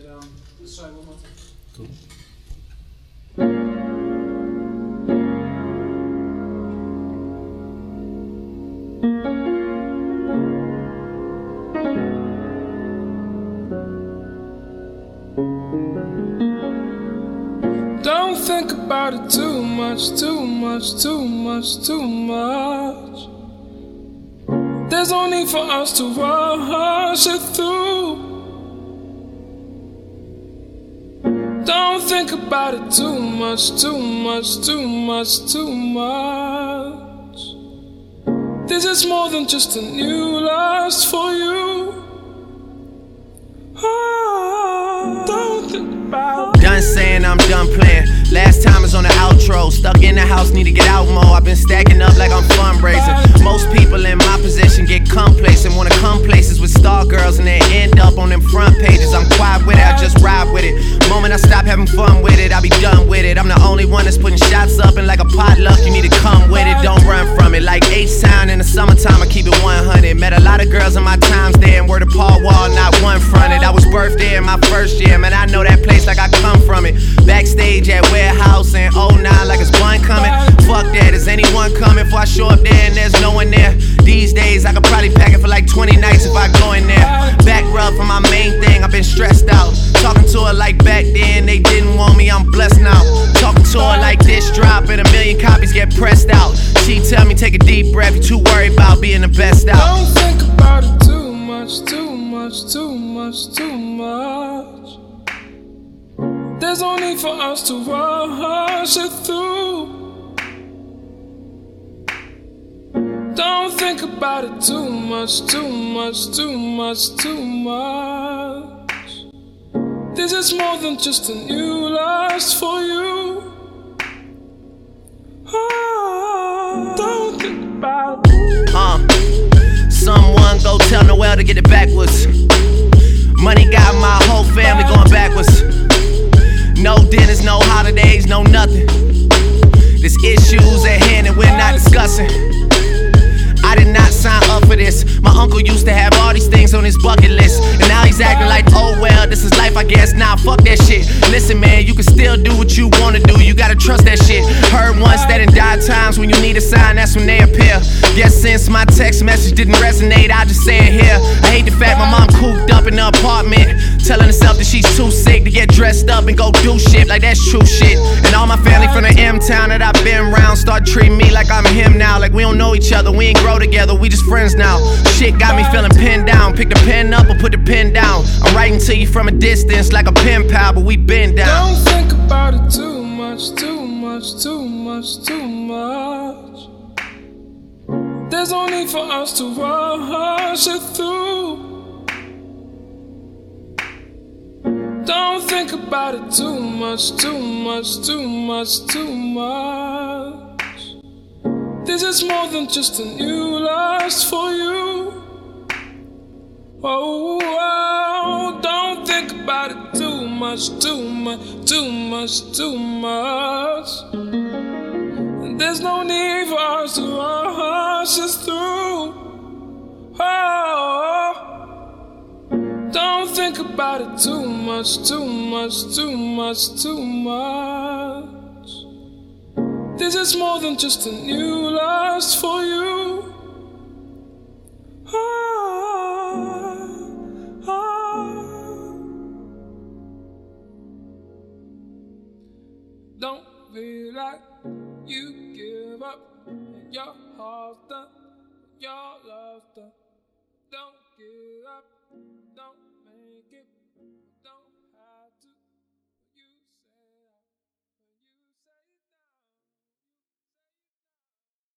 Let's try one more time. Cool. Don't think about it too much, too much, too much, too much. There's no need for us to rush it through. Don't think about it too much, too much, too much, too much. This is more than just a new lust for you. Don't think about it. Done saying I'm done playing. Last time is on the outro. Stuck in the house, need to get out more. I've been stacking up like I'm fundraising. Most people in my position get complacent, wanna come places with star girls and then end up on them front pages. I'm quiet with it, I just ride with it. Moment I stop having fun with it, I'll be done with it. I'm the only one that's putting shots up, and like a potluck, you need to come with it. Don't run from it. Like H-Town in the summertime, I keep it 100. Met a lot of girls in my times there, and word of Paul Wall, not one fronted. I was birthed there in my first year, man, I know that place like I come from it. Backstage at Warehouse and 09 like it's one coming. Fuck that, is anyone coming? Before I show up there and there's no one there. These days I could probably pack it for like 20 nights if I go in there. Back rub for my main thing, I've been stressed out. Talking to her like back then, they didn't want me, I'm blessed now. Talking to her like this drop and a million copies get pressed out. She tell me take a deep breath, you too worried about being the best out. Don't think about it too much, too much, too much, too much. There's no need for us to rush it through. Don't think about it too much, too much, too much, too much. This is more than just a new lust for you. Don't think about it. Someone go tell Noel to get it backwards. Money got my whole family going backwards. No dinners, no holidays, no nothing. There's issues at hand and we're not discussing. I did not sign up for this. My uncle used to have all these things on his bucket list, and now he's acting like, oh well, this is life I guess. Nah, fuck that shit. Listen man, you can still do what you wanna do, you gotta trust that shit. Heard once that in dire times when you need a sign, that's when they appear. Guess since my text message didn't resonate, I just say it here. I hate the fact my mom cooped up in the apartment, telling herself that she's too sick to get dressed up and go do shit like that's true shit. And all my family from the M-town that I've been around start treating me like I'm him now. Like we don't know each other, we ain't grow together, we just friends now. Shit got me feeling pinned down. Pick the pen up or put the pen down. I'm writing to you from a distance like a pen pal, but we been down. Don't think about it too much, too much, too much, too much. There's no need for us to rush it through. Don't think about it too much, too much, too much, too much. This is more than just a new lust for you. Oh, don't think about it too much, too much, too much, too much. There's no need for us to rush this through. Oh, don't think about it too much, too much, too much, too much. This is more than just a new lust for you. Don't feel like you give up, and your heart's done, your love's done. Don't give up, don't make it